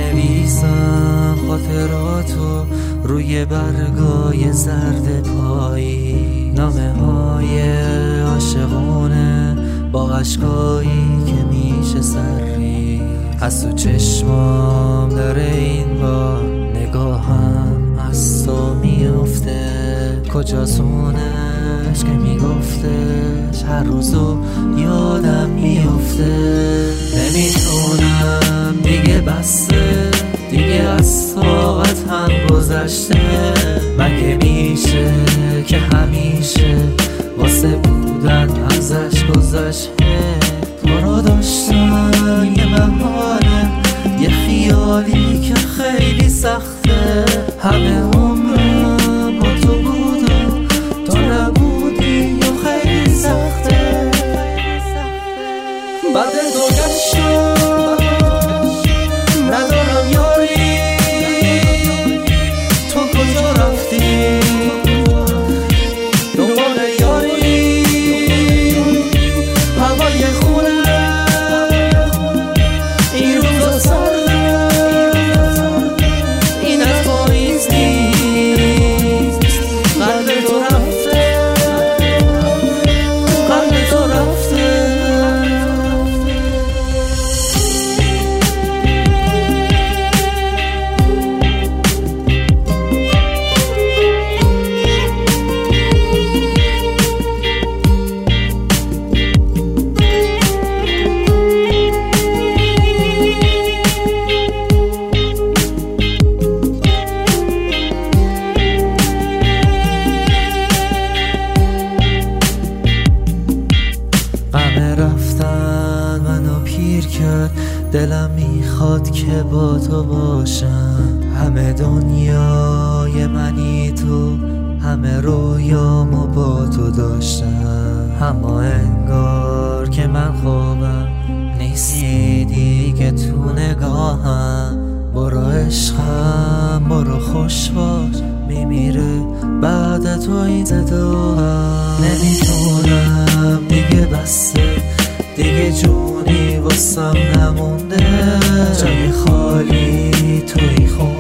بنویسم خاطراتو روی برگای زرد پایی، نامه های عاشقونه با اشکایی که میشه سری. از تو چشمام داره این بار نگاهم از تو میفته، کجاست اونش که میگفتش هر روزو یادم میفته. نمیتونم دیگه بسته، دیگه از طاقت هم گذشته. مگه میشه که همیشه واسه بودن ازش گذشته؟ تو رو داشتن یه محاله، یه خیالی که خیلی سخته. همه عمرم با تو بودم، تو نبودی و خیلی سخته. بعد تو گشتم ندارم یاری، تو کجا رفتی دنبال یاری؟ هوای خونه این روزا سرده، این از پاییز نیست. قلب تو رفته، قلب تو رفته. رفتن منو پیر کرد، دلم میخواد که با تو باشم. همه دنیای منی تو، همه رویامو با تو داشتم. اما انگار که من خوابم نیستی دیگه تو نگاهم. برو عشقم برو خوش باش، میمیره بعد تو این صداهم. نمیتونم دیگه بسته، دیگه جونی واسم نمونده. جای خالی توی خون